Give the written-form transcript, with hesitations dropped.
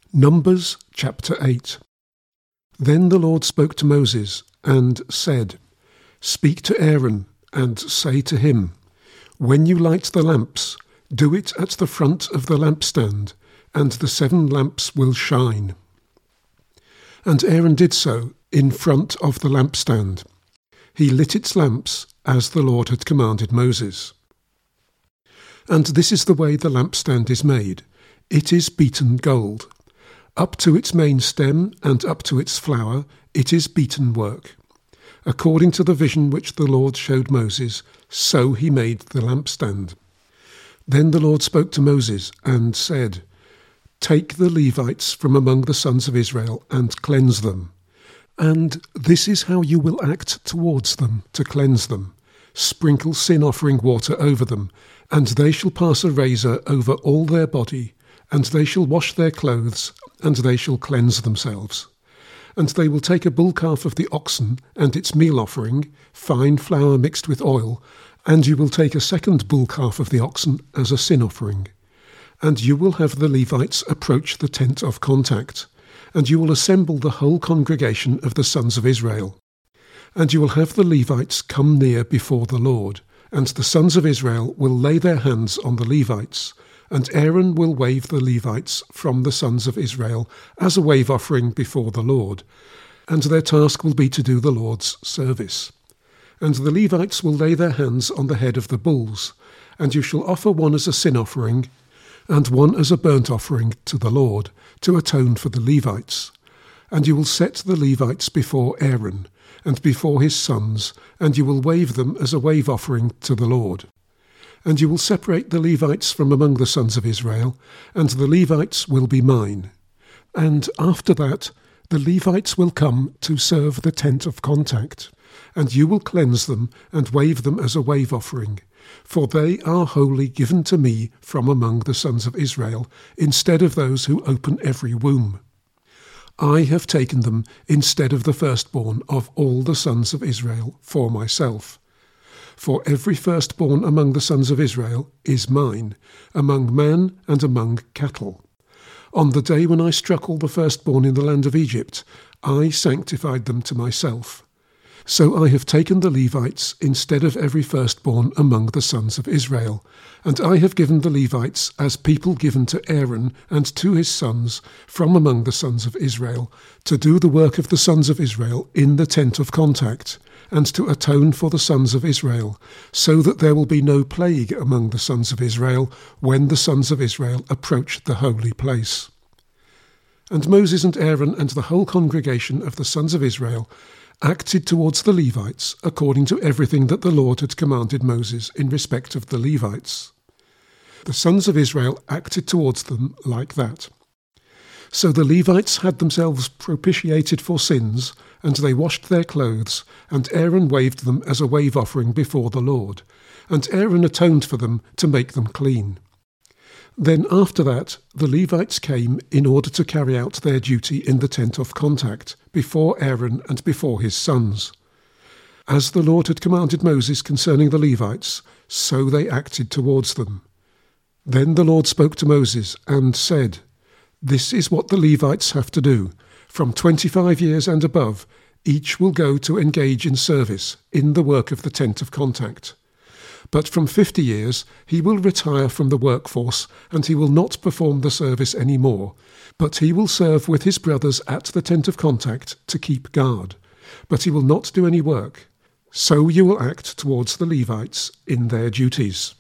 Numbers chapter 8. Then the Lord spoke to Moses and said, Speak to Aaron and say to him, When you light the lamps, do it at the front of the lampstand, and the 7 lamps will shine. And Aaron did so in front of the lampstand. He lit its lamps as the Lord had commanded Moses. And this is the way the lampstand is made. It is beaten gold. Up to its main stem and up to its flower, it is beaten work. According to the vision which the Lord showed Moses, so he made the lampstand. Then the Lord spoke to Moses and said, Take the Levites from among the sons of Israel and cleanse them. And this is how you will act towards them to cleanse them. Sprinkle sin-offering water over them, and they shall pass a razor over all their body, and they shall wash their clothes, and they shall cleanse themselves. And they will take a bull calf of the oxen and its meal offering, fine flour mixed with oil, and you will take a second bull calf of the oxen as a sin offering. And you will have the Levites approach the tent of contact, and you will assemble the whole congregation of the sons of Israel. And you will have the Levites come near before the Lord, and the sons of Israel will lay their hands on the Levites, and Aaron will wave the Levites from the sons of Israel as a wave offering before the Lord, and their task will be to do the Lord's service. And the Levites will lay their hands on the head of the bulls, and you shall offer one as a sin offering, and one as a burnt offering to the Lord, to atone for the Levites. And you will set the Levites before Aaron, and before his sons, and you will wave them as a wave offering to the Lord. And you will separate the Levites from among the sons of Israel, and the Levites will be mine. And after that, the Levites will come to serve the tent of contact, and you will cleanse them and wave them as a wave offering, for they are wholly given to me from among the sons of Israel, instead of those who open every womb. I have taken them instead of the firstborn of all the sons of Israel for myself. For every firstborn among the sons of Israel is mine, among man and among cattle. On the day when I struck all the firstborn in the land of Egypt, I sanctified them to myself. So I have taken the Levites instead of every firstborn among the sons of Israel, and I have given the Levites as people given to Aaron and to his sons from among the sons of Israel, to do the work of the sons of Israel in the tent of contact, and to atone for the sons of Israel, so that there will be no plague among the sons of Israel when the sons of Israel approach the holy place. And Moses and Aaron and the whole congregation of the sons of Israel acted towards the Levites according to everything that the Lord had commanded Moses in respect of the Levites. The sons of Israel acted towards them like that. So the Levites had themselves propitiated for sins, and they washed their clothes, and Aaron waved them as a wave offering before the Lord, and Aaron atoned for them to make them clean. Then after that the Levites came in order to carry out their duty in the tent of contact, before Aaron and before his sons. As the Lord had commanded Moses concerning the Levites, so they acted towards them. Then the Lord spoke to Moses and said, This is what the Levites have to do. From 25 years and above, each will go to engage in service in the work of the tent of contact. But from 50 years he will retire from the workforce, and he will not perform the service any more, but he will serve with his brothers at the tent of contact to keep guard. But he will not do any work. So you will act towards the Levites in their duties.